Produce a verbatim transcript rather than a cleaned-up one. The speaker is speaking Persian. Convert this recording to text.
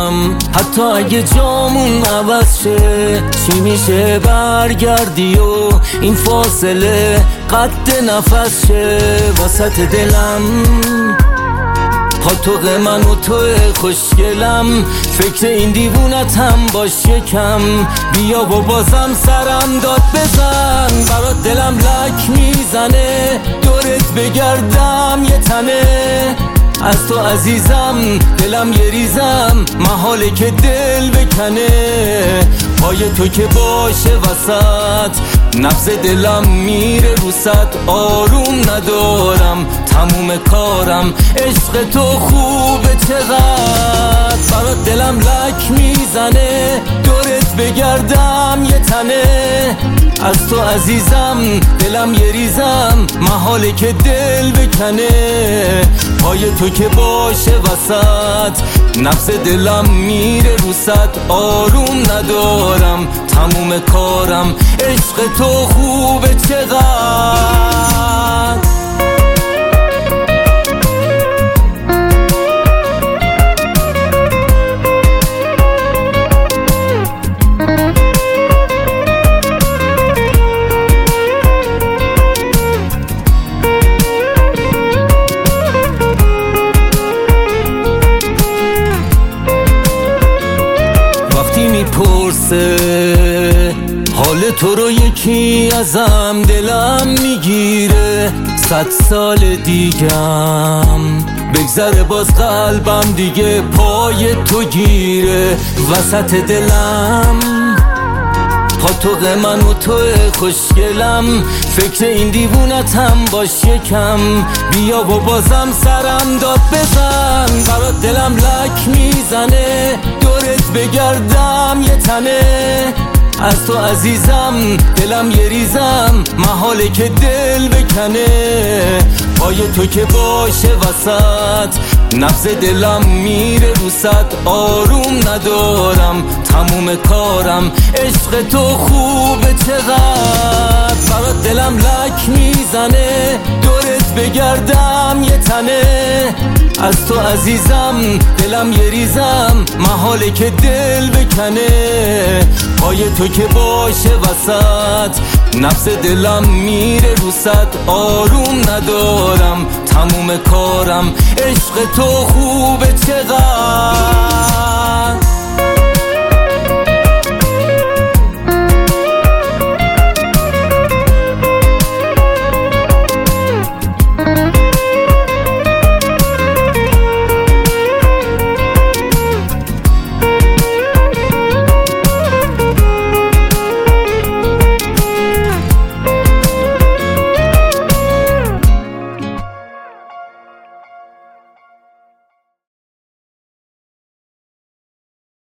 ندارم، حتی اگه جامون عوض شه. چی میشه برگردی و این فاصله قد نفس شه وسط دلم. پاتوق من و توی خوشگلم، فکر این دیوونتم باش یکم. بیا و بازم سرم داد بزن، برات دلم لک میزنه. دورت بگردم یه تنه از تو عزیزم، دلم یه ریزم محاله که دل بکنه. پای تو که باشه وسط، نبض دلم میره رو صد. آروم ندارم تموم کارم، عشق تو خوبه چقدر. برات دلم لک میزنه، دورت بگردم یه تنه از تو عزیزم، دلم یه ریزم محاله که دل بکنه. پای تو که باشه وسط، نبض دلم میره رو صد. آروم ندارم تموم کارم، عشق تو خوبه چقدر. میپرسه حال تو رو یکی ازم، دلم میگیره صد سال دیگم بگذره باز قلبم دیگه پای تو گیره وسط دلم. پاتوق من و توی خوشگلم، فکر این دیوونتم باش یکم. بیا و بازم سرم داد بزن، برات دلم لک میزنه. دورت بگردم یه تنه از تو عزیزم، دلم یه ریزم محاله که دل بکنه. پای تو که باشه وسط، نبض دلم میره رو صد. آروم ندارم تموم کارم، عشق تو خوبه چقدر. برات دلم لک میزنه، دورت بگردم یه تنه از تو عزیزم، دلم یه ریزم محاله که دل بکنه. پای تو که باشه وسط، نبض دلم میره رو صد. آروم ندارم تموم کارم، عشق تو خوبه چقدر.